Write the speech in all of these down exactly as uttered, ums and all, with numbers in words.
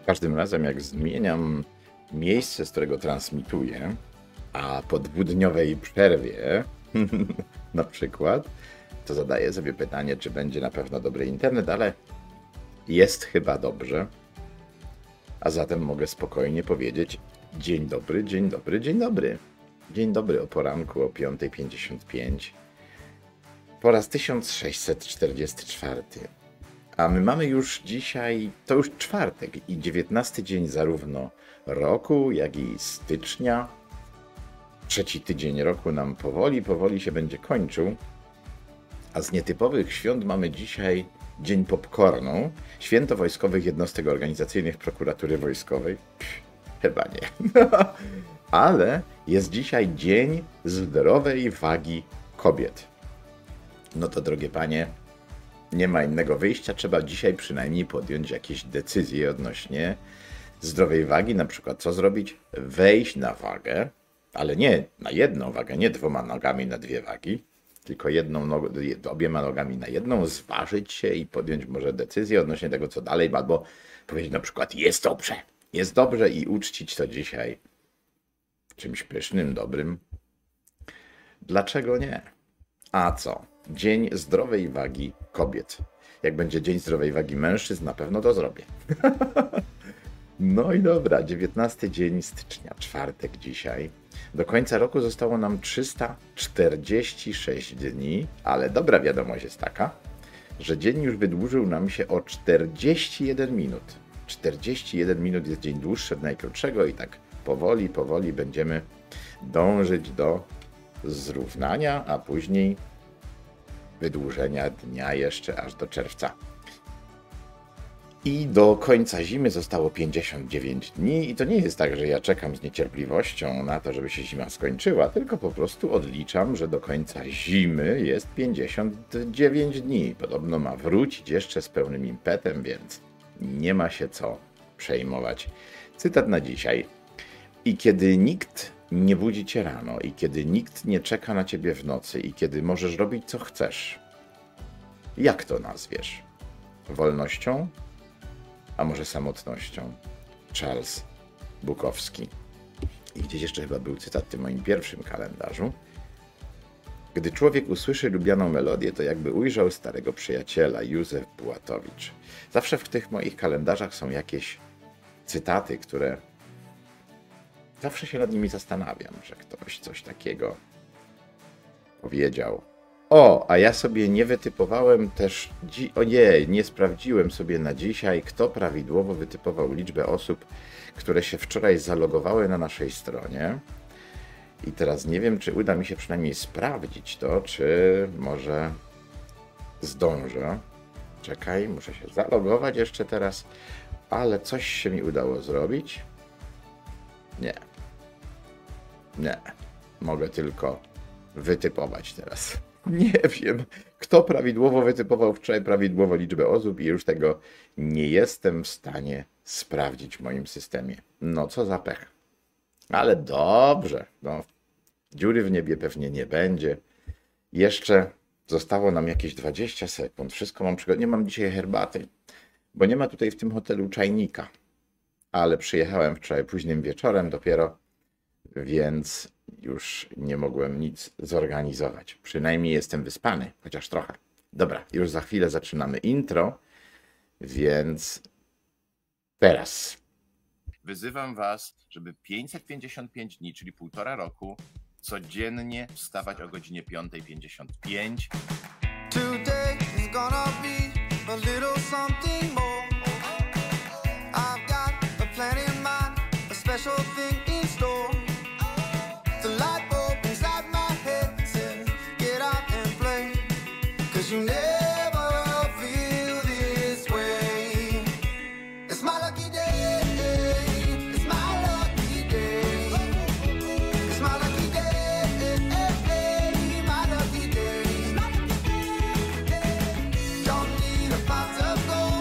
Każdym razem, jak zmieniam miejsce, z którego transmituję, a po dwudniowej przerwie na przykład, to zadaję sobie pytanie, czy będzie na pewno dobry internet, ale jest chyba dobrze. A zatem mogę spokojnie powiedzieć dzień dobry, dzień dobry, dzień dobry. Dzień dobry o poranku o piąta pięćdziesiąt pięć. Po raz tysiąc sześćset czterdziesty czwarty. A my mamy już dzisiaj, to już czwartek i dziewiętnasty dzień zarówno roku, jak i stycznia. Trzeci tydzień roku nam powoli, powoli się będzie kończył. A z nietypowych świąt mamy dzisiaj Dzień Popcornu, Święto Wojskowych Jednostek Organizacyjnych Prokuratury Wojskowej. Pff, chyba nie. Ale jest dzisiaj Dzień Zdrowej Wagi Kobiet. No to, drogie panie, nie ma innego wyjścia. Trzeba dzisiaj przynajmniej podjąć jakieś decyzje odnośnie zdrowej wagi. Na przykład co zrobić? Wejść na wagę, ale nie na jedną wagę, nie dwoma nogami na dwie wagi, tylko jedną nogą, obiema nogami na jedną, zważyć się i podjąć może decyzję odnośnie tego, co dalej, albo powiedzieć na przykład jest dobrze, jest dobrze i uczcić to dzisiaj czymś pysznym, dobrym. Dlaczego nie? A co? Dzień Zdrowej Wagi Kobiet. Jak będzie Dzień Zdrowej Wagi Mężczyzn, na pewno to zrobię. No i dobra, dziewiętnasty dzień stycznia, czwartek dzisiaj. Do końca roku zostało nam trzysta czterdzieści sześć dni, ale dobra wiadomość jest taka, że dzień już wydłużył nam się o czterdzieści jeden minut. czterdzieści jeden minut jest dzień dłuższy od najkrótszego i tak powoli, powoli będziemy dążyć do zrównania, a później wydłużenia dnia jeszcze aż do czerwca. I do końca zimy zostało pięćdziesiąt dziewięć dni i to nie jest tak, że ja czekam z niecierpliwością na to, żeby się zima skończyła, tylko po prostu odliczam, że do końca zimy jest pięćdziesiąt dziewięć dni. Podobno ma wrócić jeszcze z pełnym impetem, więc nie ma się co przejmować. Cytat na dzisiaj. I kiedy nikt nie budzi cię rano, i kiedy nikt nie czeka na ciebie w nocy, i kiedy możesz robić co chcesz, jak to nazwiesz? Wolnością? A może samotnością? Charles Bukowski. I gdzieś jeszcze chyba był cytat w tym moim pierwszym kalendarzu. Gdy człowiek usłyszy lubianą melodię, to jakby ujrzał starego przyjaciela, Józef Bułatowicz. Zawsze w tych moich kalendarzach są jakieś cytaty, które zawsze się nad nimi zastanawiam, że ktoś coś takiego powiedział. O, a ja sobie nie wytypowałem też, dzi- ojej, nie sprawdziłem sobie na dzisiaj, kto prawidłowo wytypował liczbę osób, które się wczoraj zalogowały na naszej stronie. I teraz nie wiem, czy uda mi się przynajmniej sprawdzić to, czy może zdążę. Czekaj, muszę się zalogować jeszcze teraz, ale coś się mi udało zrobić. Nie. Nie. Mogę tylko wytypować teraz. Nie wiem, kto prawidłowo wytypował wczoraj prawidłowo liczbę osób i już tego nie jestem w stanie sprawdzić w moim systemie. No co za pech. Ale dobrze, no, dziury w niebie pewnie nie będzie. Jeszcze zostało nam jakieś dwadzieścia sekund. Wszystko mam przygotowane. Nie mam dzisiaj herbaty, bo nie ma tutaj w tym hotelu czajnika. Ale przyjechałem wczoraj późnym wieczorem dopiero, więc już nie mogłem nic zorganizować. Przynajmniej jestem wyspany, chociaż trochę. Dobra, już za chwilę zaczynamy intro, więc teraz wyzywam was, żeby pięćset pięćdziesiąt pięć dni, czyli półtora roku, codziennie wstawać o godzinie piąta pięćdziesiąt pięć. Today is gonna be a little something more. I've got a plan in mind, a special thing in store. The light bulb inside my head says, get out and play, 'cause you never feel this way. It's my lucky day, it's my lucky day, it's my lucky day, my lucky day. Don't need a pot of gold.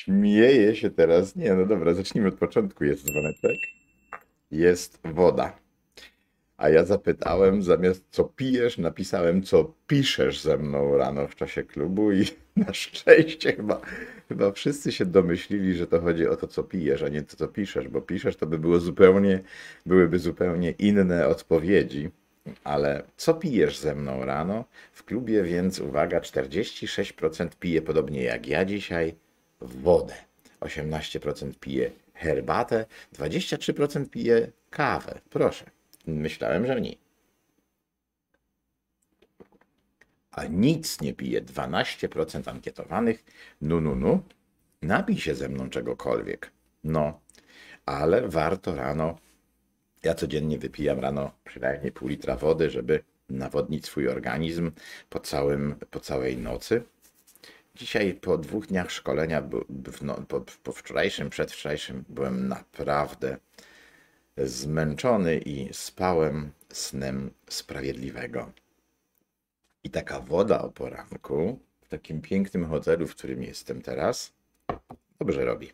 Śmieję się teraz. Nie, no dobra, zacznijmy od początku. Jest dzwoneczek. Jest woda. A ja zapytałem, zamiast co pijesz, napisałem, co piszesz ze mną rano w czasie klubu i na szczęście chyba, chyba wszyscy się domyślili, że to chodzi o to, co pijesz, a nie to, co piszesz, bo piszesz, to by było zupełnie, byłyby zupełnie inne odpowiedzi. Ale co pijesz ze mną rano w klubie, więc uwaga, czterdzieści sześć procent pije podobnie jak ja dzisiaj wodę, osiemnaście procent pije herbatę, dwadzieścia trzy procent pije kawę. Proszę. Myślałem, że nie. A nic nie pije dwanaście procent ankietowanych. Nu, nu, nu. Napij się ze mną czegokolwiek. No, ale warto rano. Ja codziennie wypijam rano przynajmniej pół litra wody, żeby nawodnić swój organizm po, całym, po całej nocy. Dzisiaj po dwóch dniach szkolenia, no, po, po wczorajszym, przedwczorajszym, byłem naprawdę zmęczony i spałem snem sprawiedliwego. I taka woda o poranku w takim pięknym hotelu, w którym jestem teraz, dobrze robi.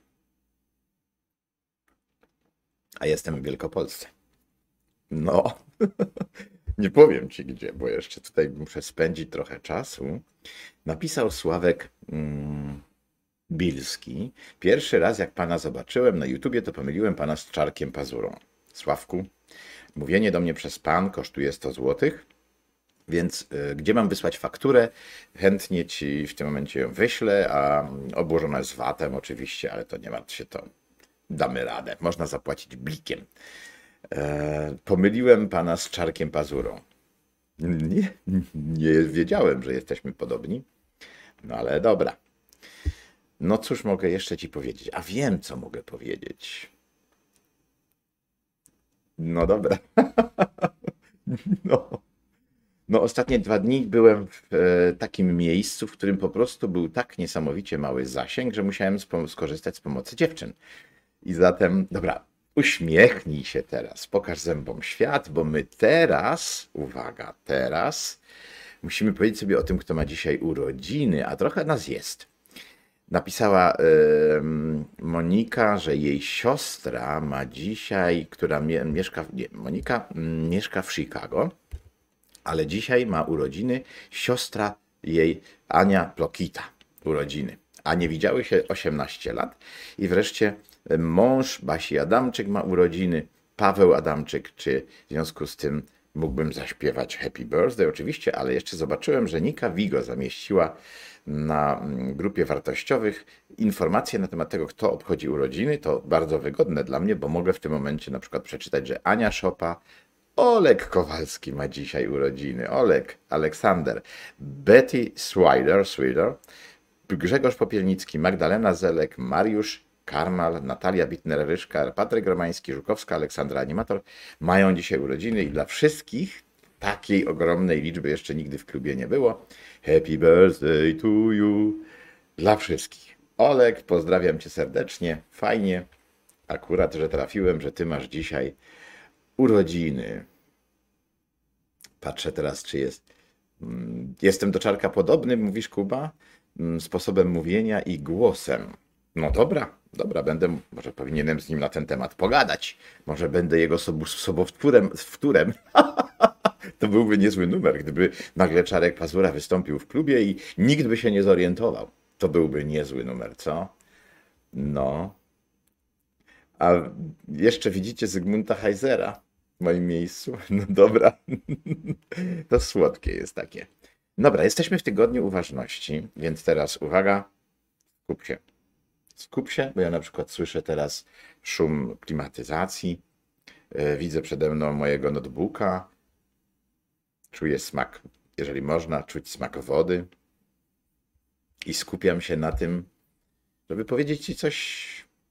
A jestem w Wielkopolsce. No, nie powiem ci gdzie, bo jeszcze tutaj muszę spędzić trochę czasu. Napisał Sławek mm, Bilski. Pierwszy raz jak pana zobaczyłem na YouTubie, to pomyliłem pana z Czarkiem Pazurą. Sławku, mówienie do mnie przez pan kosztuje sto złotych, więc y, gdzie mam wysłać fakturę? Chętnie ci w tym momencie ją wyślę, a obłożona jest vatem oczywiście, ale to nie martw się, to damy radę. Można zapłacić blikiem. E, pomyliłem pana z Czarkiem Pazurą. Nie, nie wiedziałem, że jesteśmy podobni, no ale dobra. No cóż mogę jeszcze ci powiedzieć? A wiem, co mogę powiedzieć. No dobra. No. No, ostatnie dwa dni byłem w e, takim miejscu, w którym po prostu był tak niesamowicie mały zasięg, że musiałem spo- skorzystać z pomocy dziewczyn. I zatem, dobra, uśmiechnij się teraz, pokaż zębom świat, bo my teraz, uwaga, teraz musimy powiedzieć sobie o tym, kto ma dzisiaj urodziny, a trochę nas jest. Napisała y, Monika, że jej siostra ma dzisiaj, która mie mieszka, nie, Monika mm, mieszka w Chicago, ale dzisiaj ma urodziny siostra jej Ania Plokita. Urodziny. A nie widziały się osiemnaście lat. I wreszcie mąż Basi Adamczyk ma urodziny, Paweł Adamczyk, czy w związku z tym mógłbym zaśpiewać Happy Birthday oczywiście, ale jeszcze zobaczyłem, że Nika Vigo zamieściła na grupie wartościowych informacje na temat tego, kto obchodzi urodziny. To bardzo wygodne dla mnie, bo mogę w tym momencie na przykład przeczytać, że Ania Szopa, Olek Kowalski ma dzisiaj urodziny, Olek, Aleksander, Betty Swider, Swider, Grzegorz Popielnicki, Magdalena Zelek, Mariusz Karmal, Natalia Bitner-Ryszka, Patryk Romański, Żukowska, Aleksandra Animator mają dzisiaj urodziny i dla wszystkich takiej ogromnej liczby jeszcze nigdy w klubie nie było. Happy birthday to you. Dla wszystkich. Olek, pozdrawiam cię serdecznie. Fajnie. Akurat, że trafiłem, że ty masz dzisiaj urodziny. Patrzę teraz, czy jest. Jestem do Czarka podobny, mówisz, Kuba? Sposobem mówienia i głosem. No dobra, dobra, będę, może powinienem z nim na ten temat pogadać. Może będę jego sob sobowtórem, wtórem. To byłby niezły numer, gdyby nagle Czarek Pazura wystąpił w klubie i nikt by się nie zorientował. To byłby niezły numer, co? No. A jeszcze widzicie Zygmunta Heisera w moim miejscu? No dobra. To słodkie jest takie. Dobra, jesteśmy w tygodniu uważności, więc teraz uwaga, skup się. Skup się, bo ja na przykład słyszę teraz szum klimatyzacji, widzę przede mną mojego notebooka, czuję smak, jeżeli można, czuć smak wody i skupiam się na tym, żeby powiedzieć ci coś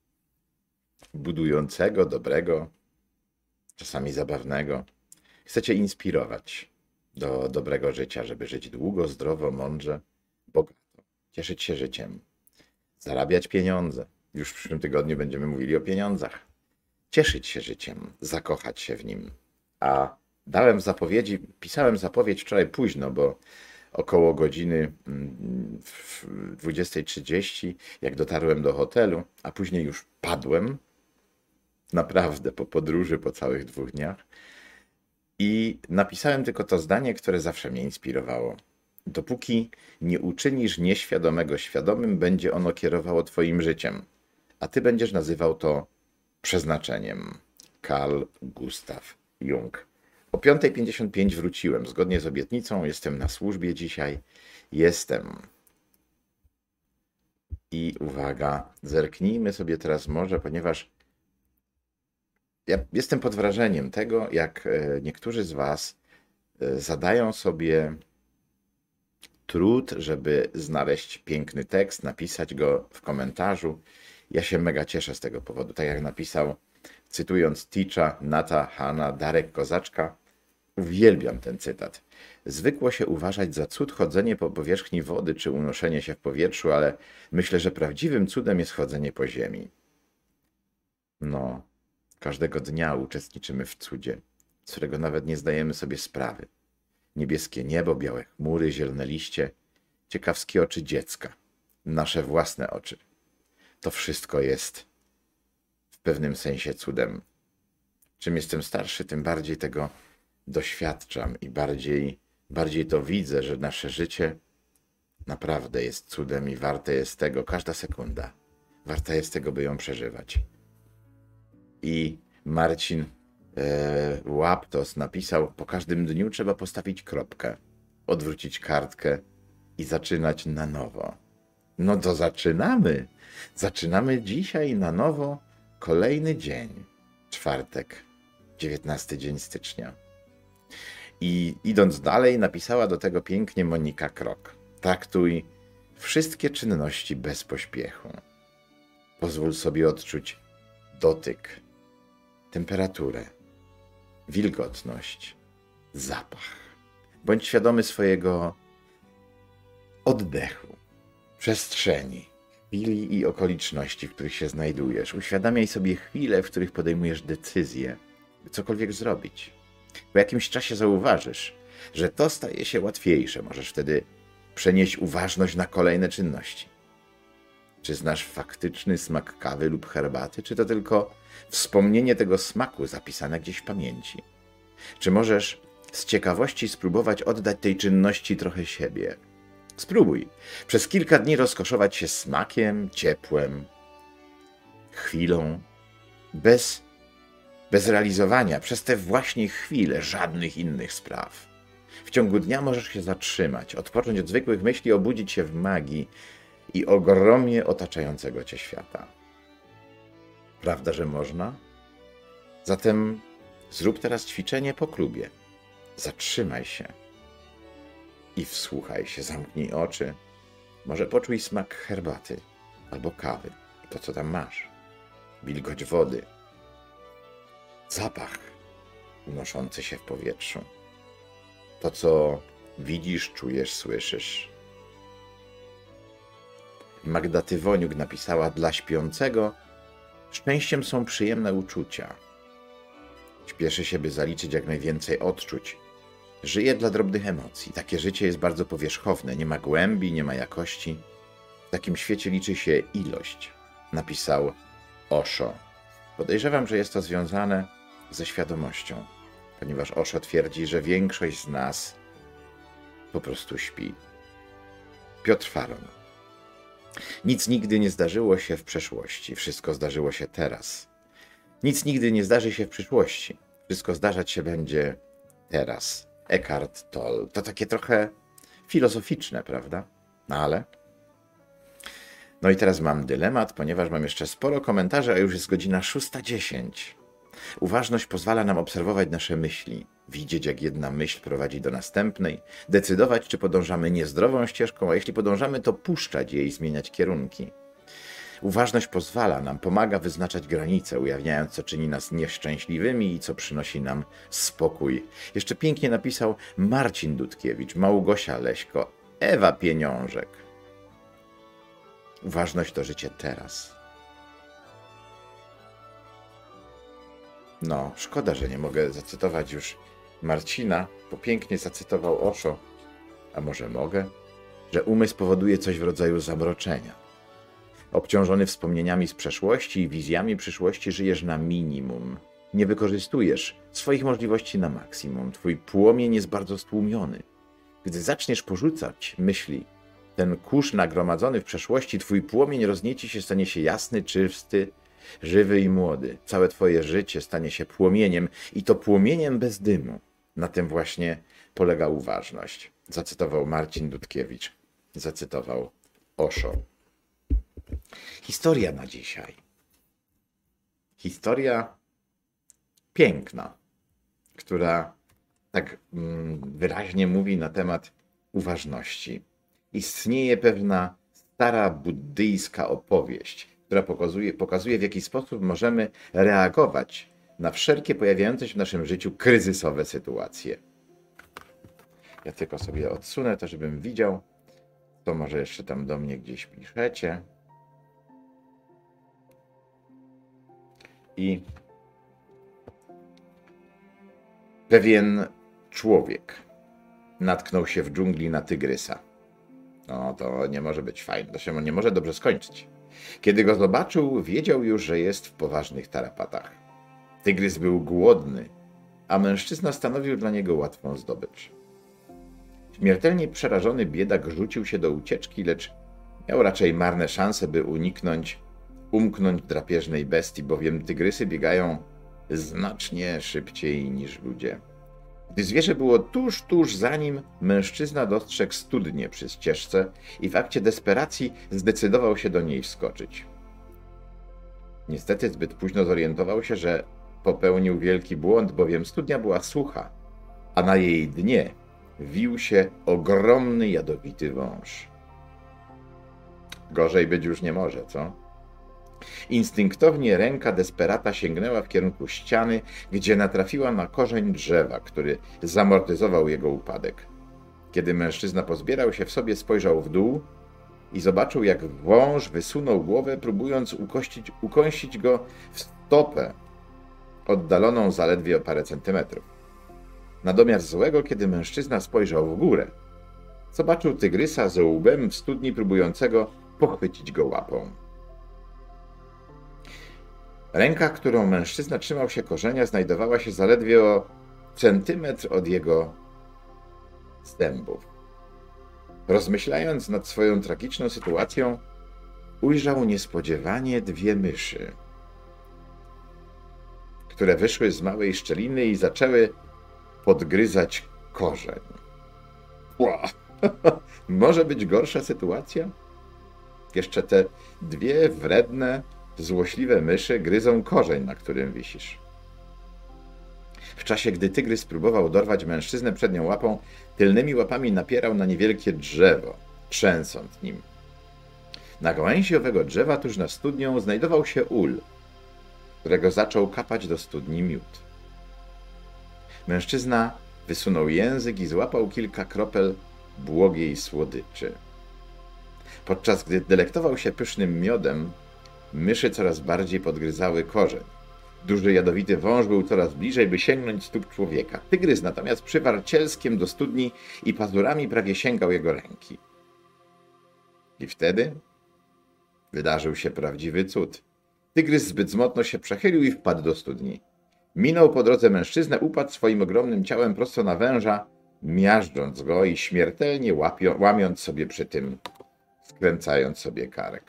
budującego, dobrego, czasami zabawnego. Chcę cię inspirować do dobrego życia, żeby żyć długo, zdrowo, mądrze, bogato, cieszyć się życiem, zarabiać pieniądze. Już w przyszłym tygodniu będziemy mówili o pieniądzach. Cieszyć się życiem, zakochać się w nim. A dałem zapowiedzi, pisałem zapowiedź wczoraj późno, bo około godziny w dwudziestej trzydzieści, jak dotarłem do hotelu, a później już padłem, naprawdę po podróży, po całych dwóch dniach. I napisałem tylko to zdanie, które zawsze mnie inspirowało. Dopóki nie uczynisz nieświadomego świadomym, będzie ono kierowało twoim życiem, a ty będziesz nazywał to przeznaczeniem. Carl Gustav Jung. O piątej pięćdziesiąt pięć wróciłem, zgodnie z obietnicą, jestem na służbie dzisiaj. Jestem. I uwaga, zerknijmy sobie teraz może, ponieważ ja jestem pod wrażeniem tego, jak niektórzy z was zadają sobie trud, żeby znaleźć piękny tekst, napisać go w komentarzu. Ja się mega cieszę z tego powodu. Tak jak napisał, cytując Teacha, Nata, Hanna, Darek Kozaczka, uwielbiam ten cytat. Zwykło się uważać za cud chodzenie po powierzchni wody czy unoszenie się w powietrzu, ale myślę, że prawdziwym cudem jest chodzenie po ziemi. No, każdego dnia uczestniczymy w cudzie, z którego nawet nie zdajemy sobie sprawy. Niebieskie niebo, białe chmury, zielone liście, ciekawskie oczy dziecka, nasze własne oczy. To wszystko jest w pewnym sensie cudem. Czym jestem starszy, tym bardziej tego doświadczam i bardziej, bardziej to widzę, że nasze życie naprawdę jest cudem i warte jest tego, każda sekunda, warta jest tego, by ją przeżywać. I Marcin e, Łaptos napisał, po każdym dniu trzeba postawić kropkę, odwrócić kartkę i zaczynać na nowo. No to zaczynamy. Zaczynamy dzisiaj na nowo kolejny dzień. Czwartek, dziewiętnasty dzień stycznia. I idąc dalej, napisała do tego pięknie Monika Krok. Traktuj wszystkie czynności bez pośpiechu. Pozwól sobie odczuć dotyk, temperaturę, wilgotność, zapach. Bądź świadomy swojego oddechu, przestrzeni, chwili i okoliczności, w których się znajdujesz. Uświadamiaj sobie chwile, w których podejmujesz decyzję, by cokolwiek zrobić. Po jakimś czasie zauważysz, że to staje się łatwiejsze. Możesz wtedy przenieść uważność na kolejne czynności. Czy znasz faktyczny smak kawy lub herbaty, czy to tylko wspomnienie tego smaku zapisane gdzieś w pamięci? Czy możesz z ciekawości spróbować oddać tej czynności trochę siebie? Spróbuj przez kilka dni rozkoszować się smakiem, ciepłem, chwilą, bez, bez realizowania przez te właśnie chwile żadnych innych spraw. W ciągu dnia możesz się zatrzymać, odpocząć od zwykłych myśli, obudzić się w magii i ogromie otaczającego cię świata. Prawda, że można? Zatem zrób teraz ćwiczenie po klubie. Zatrzymaj się i wsłuchaj się, zamknij oczy. Może poczuj smak herbaty albo kawy, to co tam masz. Wilgoć wody, zapach unoszący się w powietrzu. To co widzisz, czujesz, słyszysz. Magda Tywoniuk napisała, dla śpiącego szczęściem są przyjemne uczucia. Śpieszy się, by zaliczyć jak najwięcej odczuć. Żyje dla drobnych emocji. Takie życie jest bardzo powierzchowne. Nie ma głębi, nie ma jakości. W takim świecie liczy się ilość, napisał Osho. Podejrzewam, że jest to związane ze świadomością, ponieważ Osho twierdzi, że większość z nas po prostu śpi. Piotr Faron. Nic nigdy nie zdarzyło się w przeszłości. Wszystko zdarzyło się teraz. Nic nigdy nie zdarzy się w przyszłości. Wszystko zdarzać się będzie teraz. Eckhart Tolle. To takie trochę filozoficzne, prawda? No ale... No i teraz mam dylemat, ponieważ mam jeszcze sporo komentarzy, a już jest godzina szósta dziesięć. Uważność pozwala nam obserwować nasze myśli, widzieć, jak jedna myśl prowadzi do następnej, decydować, czy podążamy niezdrową ścieżką, a jeśli podążamy, to puszczać jej i zmieniać kierunki. Uważność pozwala nam, pomaga wyznaczać granice, ujawniając, co czyni nas nieszczęśliwymi i co przynosi nam spokój. Jeszcze pięknie napisał Marcin Dudkiewicz, Małgosia Leśko, Ewa Pieniążek. Uważność to życie teraz. No, szkoda, że nie mogę zacytować już Marcina, bo pięknie zacytował Osho. A może mogę? Że umysł powoduje coś w rodzaju zamroczenia. Obciążony wspomnieniami z przeszłości i wizjami przyszłości żyjesz na minimum. Nie wykorzystujesz swoich możliwości na maksimum. Twój płomień jest bardzo stłumiony. Gdy zaczniesz porzucać myśli, ten kurz nagromadzony w przeszłości, twój płomień roznieci się, stanie się jasny, czysty, żywy i młody. Całe twoje życie stanie się płomieniem i to płomieniem bez dymu. Na tym właśnie polega uważność. Zacytował Marcin Dudkiewicz. Zacytował Osho. Historia na dzisiaj. Historia piękna, która tak wyraźnie mówi na temat uważności. Istnieje pewna stara buddyjska opowieść, która pokazuje, pokazuje, w jaki sposób możemy reagować na wszelkie pojawiające się w naszym życiu kryzysowe sytuacje. Ja tylko sobie odsunę to, żebym widział. To może jeszcze tam do mnie gdzieś piszecie. I pewien człowiek natknął się w dżungli na tygrysa. No to nie może być fajne, to się nie może dobrze skończyć. Kiedy go zobaczył, wiedział już, że jest w poważnych tarapatach. Tygrys był głodny, a mężczyzna stanowił dla niego łatwą zdobycz. Śmiertelnie przerażony biedak rzucił się do ucieczki, lecz miał raczej marne szanse, by uniknąć, umknąć drapieżnej bestii, bowiem tygrysy biegają znacznie szybciej niż ludzie. Gdy zwierzę było tuż, tuż za nim, mężczyzna dostrzegł studnię przy ścieżce i w akcie desperacji zdecydował się do niej wskoczyć. Niestety zbyt późno zorientował się, że popełnił wielki błąd, bowiem studnia była sucha, a na jej dnie wił się ogromny, jadowity wąż. Gorzej być już nie może, co? Instynktownie ręka desperata sięgnęła w kierunku ściany, gdzie natrafiła na korzeń drzewa, który zamortyzował jego upadek. Kiedy mężczyzna pozbierał się w sobie, spojrzał w dół i zobaczył, jak wąż wysunął głowę, próbując ukościć, ukąsić go w stopę, oddaloną zaledwie o parę centymetrów. Na domiar złego, kiedy mężczyzna spojrzał w górę, zobaczył tygrysa z łbem w studni, próbującego pochwycić go łapą. Ręka, którą mężczyzna trzymał się korzenia, znajdowała się zaledwie o centymetr od jego zębów. Rozmyślając nad swoją tragiczną sytuacją, ujrzał niespodziewanie dwie myszy, które wyszły z małej szczeliny i zaczęły podgryzać korzeń. Ła! Może być gorsza sytuacja? Jeszcze te dwie wredne, złośliwe myszy gryzą korzeń, na którym wisisz. W czasie, gdy tygrys próbował dorwać mężczyznę przednią łapą, tylnymi łapami napierał na niewielkie drzewo, trzęsąc nim. Na gałęzi owego drzewa tuż nad studnią znajdował się ul, którego zaczął kapać do studni miód. Mężczyzna wysunął język i złapał kilka kropel błogiej słodyczy. Podczas gdy delektował się pysznym miodem, myszy coraz bardziej podgryzały korzeń. Duży, jadowity wąż był coraz bliżej, by sięgnąć stóp człowieka. Tygrys natomiast przywarł cielskiem do studni i pazurami prawie sięgał jego ręki. I wtedy wydarzył się prawdziwy cud. Tygrys zbyt mocno się przechylił i wpadł do studni. Minął po drodze mężczyznę, upadł swoim ogromnym ciałem prosto na węża, miażdżąc go i śmiertelnie łapio, łamiąc sobie przy tym, skręcając sobie kark.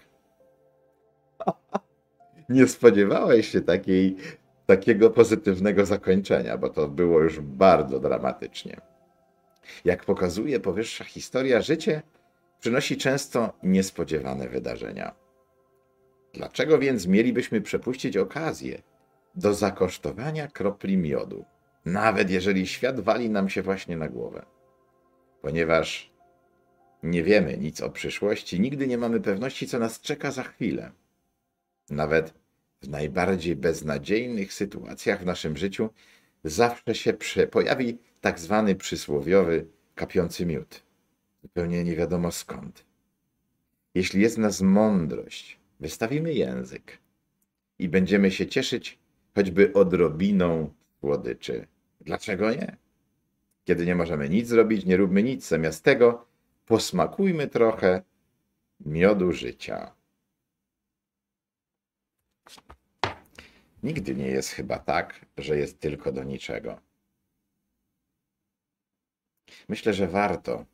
Nie spodziewałeś się takiej, takiego pozytywnego zakończenia, bo to było już bardzo dramatycznie. Jak pokazuje powyższa historia, życie przynosi często niespodziewane wydarzenia. Dlaczego więc mielibyśmy przepuścić okazję do zakosztowania kropli miodu, nawet jeżeli świat wali nam się właśnie na głowę? Ponieważ nie wiemy nic o przyszłości, nigdy nie mamy pewności, co nas czeka za chwilę. Nawet w najbardziej beznadziejnych sytuacjach w naszym życiu zawsze się przy, pojawi tak zwany przysłowiowy kapiący miód. Zupełnie nie wiadomo skąd. Jeśli jest w nas mądrość, wystawimy język i będziemy się cieszyć choćby odrobiną słodyczy. Dlaczego nie? Kiedy nie możemy nic zrobić, nie róbmy nic. Zamiast tego posmakujmy trochę miodu życia. Nigdy nie jest chyba tak, że jest tylko do niczego. Myślę, że warto,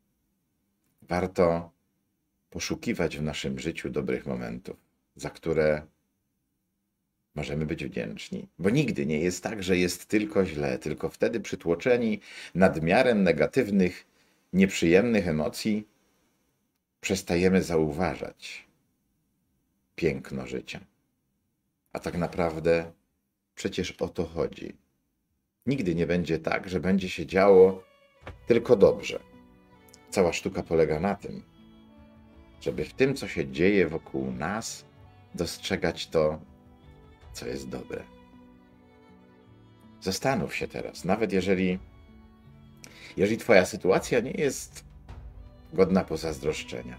warto poszukiwać w naszym życiu dobrych momentów, za które możemy być wdzięczni. Bo nigdy nie jest tak, że jest tylko źle, tylko wtedy przytłoczeni nadmiarem negatywnych, nieprzyjemnych emocji przestajemy zauważać piękno życia. A tak naprawdę przecież o to chodzi. Nigdy nie będzie tak, że będzie się działo tylko dobrze. Cała sztuka polega na tym, żeby w tym, co się dzieje wokół nas, dostrzegać to, co jest dobre. Zastanów się teraz, nawet jeżeli, jeżeli twoja sytuacja nie jest godna pozazdroszczenia,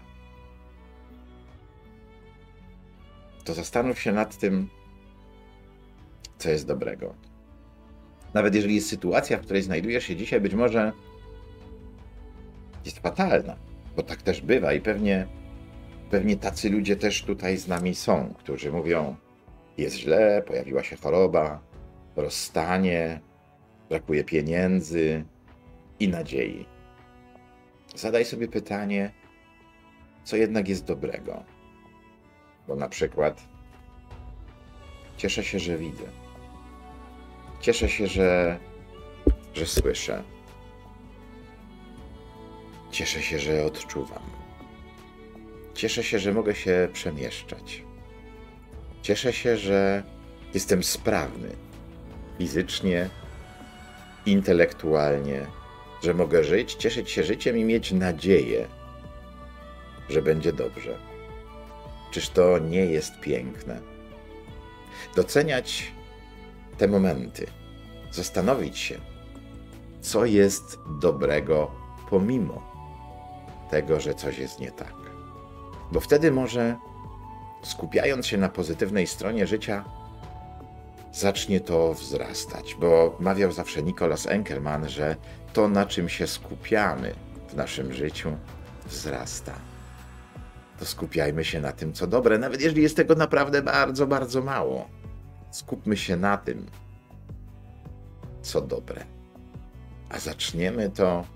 to zastanów się nad tym, co jest dobrego. Nawet jeżeli jest sytuacja, w której znajdujesz się dzisiaj, być może jest fatalna, bo tak też bywa i pewnie, pewnie tacy ludzie też tutaj z nami są, którzy mówią, jest źle, pojawiła się choroba, rozstanie, brakuje pieniędzy i nadziei. Zadaj sobie pytanie, co jednak jest dobrego. Bo na przykład cieszę się, że widzę. Cieszę się, że, że słyszę. Cieszę się, że odczuwam. Cieszę się, że mogę się przemieszczać. Cieszę się, że jestem sprawny fizycznie, intelektualnie, że mogę żyć, cieszyć się życiem i mieć nadzieję, że będzie dobrze. Czyż to nie jest piękne? Doceniać te momenty, zastanowić się, co jest dobrego pomimo tego, że coś jest nie tak. Bo wtedy może, skupiając się na pozytywnej stronie życia, zacznie to wzrastać. Bo mawiał zawsze Nicholas Enkelman, że to, na czym się skupiamy w naszym życiu, wzrasta. To skupiajmy się na tym, co dobre, nawet jeżeli jest tego naprawdę bardzo, bardzo mało. Skupmy się na tym, co dobre. A zaczniemy to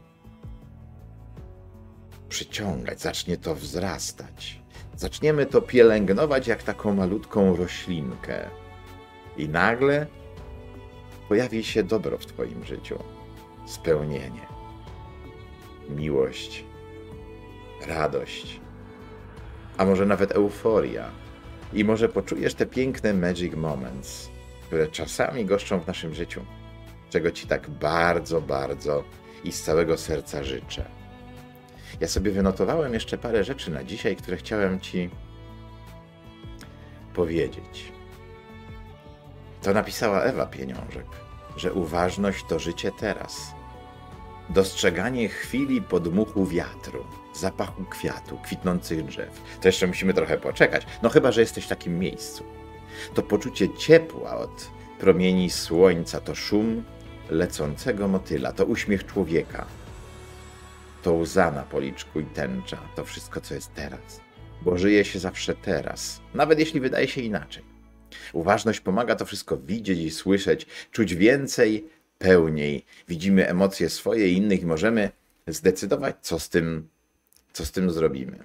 przyciągać, zacznie to wzrastać. Zaczniemy to pielęgnować jak taką malutką roślinkę. I nagle pojawi się dobro w twoim życiu. Spełnienie, miłość, radość, a może nawet euforia. I może poczujesz te piękne magic moments, które czasami goszczą w naszym życiu, czego ci tak bardzo, bardzo i z całego serca życzę. Ja sobie wynotowałem jeszcze parę rzeczy na dzisiaj, które chciałem ci powiedzieć. To napisała Ewa Pieniążek, że uważność to życie teraz. Dostrzeganie chwili podmuchu wiatru, zapachu kwiatu, kwitnących drzew. To jeszcze musimy trochę poczekać, no chyba że jesteś w takim miejscu. To poczucie ciepła od promieni słońca, to szum lecącego motyla, to uśmiech człowieka, to łza na policzku i tęcza, to wszystko, co jest teraz. Bo żyje się zawsze teraz, nawet jeśli wydaje się inaczej. Uważność pomaga to wszystko widzieć i słyszeć, czuć więcej, pełniej. Widzimy emocje swoje i innych i możemy zdecydować, co z tym, co z tym zrobimy.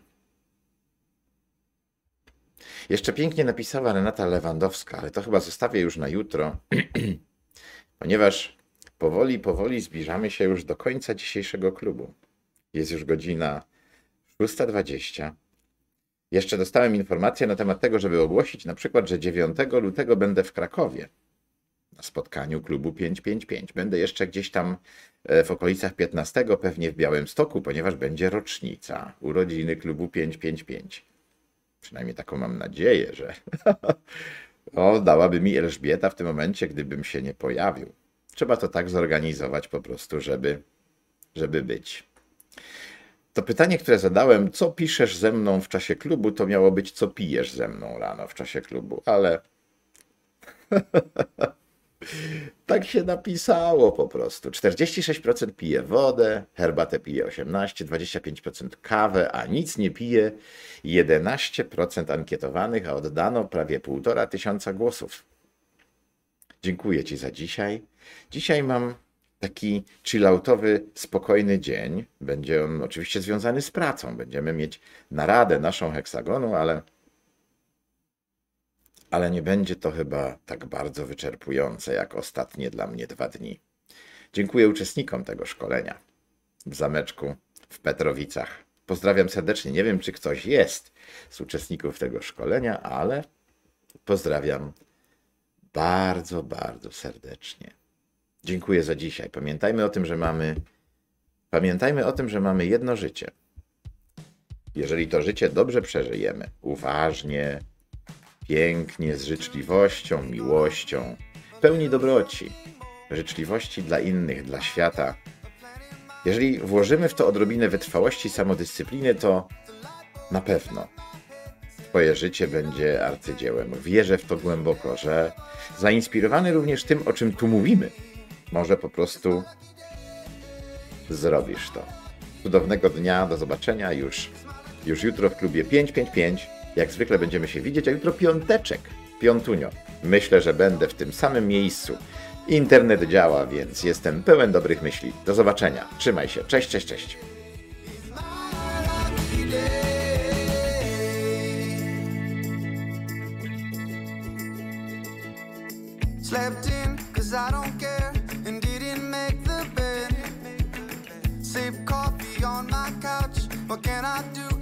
Jeszcze pięknie napisała Renata Lewandowska, ale to chyba zostawię już na jutro, ponieważ powoli, powoli zbliżamy się już do końca dzisiejszego klubu. Jest już godzina szósta dwadzieścia. Jeszcze dostałem informację na temat tego, żeby ogłosić na przykład, że dziewiątego lutego będę w Krakowie na spotkaniu klubu pięć pięć pięć. Będę jeszcze gdzieś tam w okolicach piętnastego, pewnie w Białymstoku, ponieważ będzie rocznica urodziny klubu pięć pięć pięć. Przynajmniej taką mam nadzieję, że o, dałaby mi Elżbieta w tym momencie, gdybym się nie pojawił. Trzeba to tak zorganizować po prostu, żeby, żeby być. To pytanie, które zadałem, co piszesz ze mną w czasie klubu, to miało być, co pijesz ze mną rano w czasie klubu, ale Tak się napisało po prostu. czterdzieści sześć procent pije wodę, herbatę pije osiemnaście procent, dwadzieścia pięć procent kawę, a nic nie pije jedenaście procent ankietowanych, a oddano prawie półtora tysiąca głosów. Dziękuję Ci za dzisiaj. Dzisiaj mam taki chilloutowy, spokojny dzień. Będzie on oczywiście związany z pracą. Będziemy mieć naradę naszą Heksagonu, ale, ale nie będzie to chyba tak bardzo wyczerpujące jak ostatnie dla mnie dwa dni. Dziękuję uczestnikom tego szkolenia w zameczku w Petrowicach. Pozdrawiam serdecznie. Nie wiem, czy ktoś jest z uczestników tego szkolenia, ale pozdrawiam bardzo, bardzo serdecznie. Dziękuję za dzisiaj. Pamiętajmy o tym, że mamy pamiętajmy o tym, że mamy jedno życie. Jeżeli to życie dobrze przeżyjemy, uważnie, pięknie, z życzliwością, miłością, w pełni dobroci, życzliwości dla innych, dla świata. Jeżeli włożymy w to odrobinę wytrwałości i samodyscypliny, to na pewno Twoje życie będzie arcydziełem. Wierzę w to głęboko, że zainspirowany również tym, o czym tu mówimy, może po prostu zrobisz to. Cudownego dnia, do zobaczenia już, już jutro w klubie pięć pięć pięć. Jak zwykle będziemy się widzieć, a jutro piąteczek, piątunio. Myślę, że będę w tym samym miejscu. Internet działa, więc jestem pełen dobrych myśli. Do zobaczenia. Trzymaj się. Cześć, cześć, cześć. Slept in, cause I don't care, and didn't make the bed. Sip coffee on my couch, what can I do?